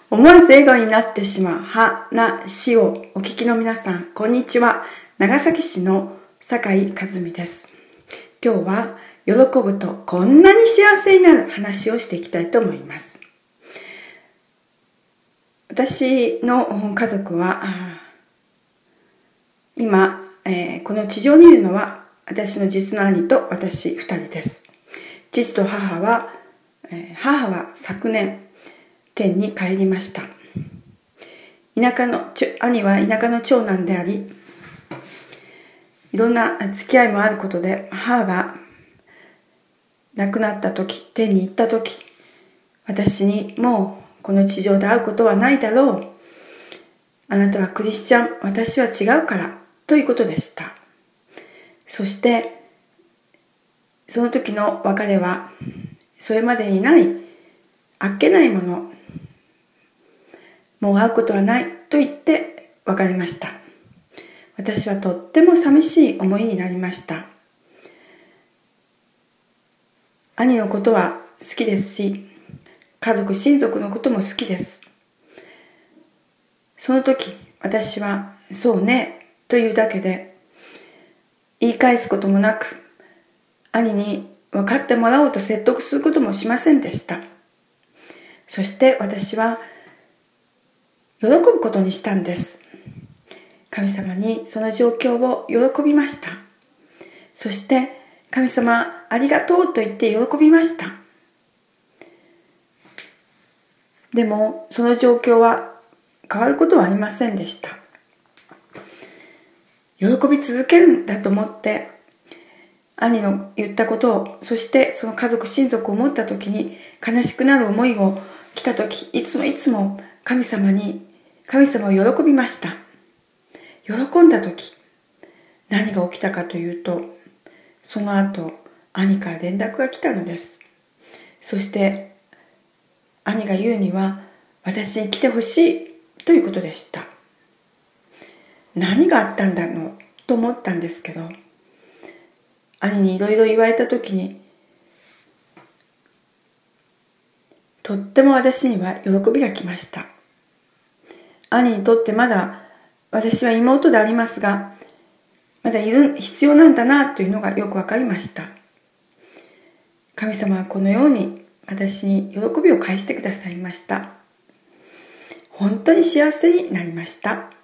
思わず笑顔になってしまう話をお聞きの皆さん、こんにちは。長崎市の酒井和美です。今日は喜ぶとこんなに幸せになる話をしていきたいと思います。私の家族は今、この地上にいるのは私の実の兄と私2人です。父と母は昨年天に帰りました。兄は田舎の長男であり、いろんな付き合いもあることで、母が亡くなった時、天に行った時、私にもうこの地上で会うことはないだろう。あなたはクリスチャン、私は違うからということでした。そしてその時の別れは、それまでにないあっけないもの、もう会うことはないと言って別れました。私はとっても寂しい思いになりました。兄のことは好きですし、家族親族のことも好きです。その時私はそうねというだけで、言い返すこともなく、兄に分かってもらおうと説得することもしませんでした。そして私は喜ぶことにしたんです。神様にその状況を喜びました。そして神様ありがとうと言って喜びました。でもその状況は変わることはありませんでした。喜び続けるんだと思って兄の言ったことを、そしてその家族親族を思った時に悲しくなる思いを来た時、いつも神様を喜びました。喜んだ時、何が起きたかというと、その後兄から連絡が来たのです。そして兄が言うには、私に来てほしいということでした。何があったんだろうと思ったんですけど、兄にいろいろ言われた時に、とっても私には喜びが来ました。兄にとってまだ私は妹でありますが、まだ必要なんだなというのがよくわかりました。神様はこのように私に喜びを返してくださいました。本当に幸せになりました。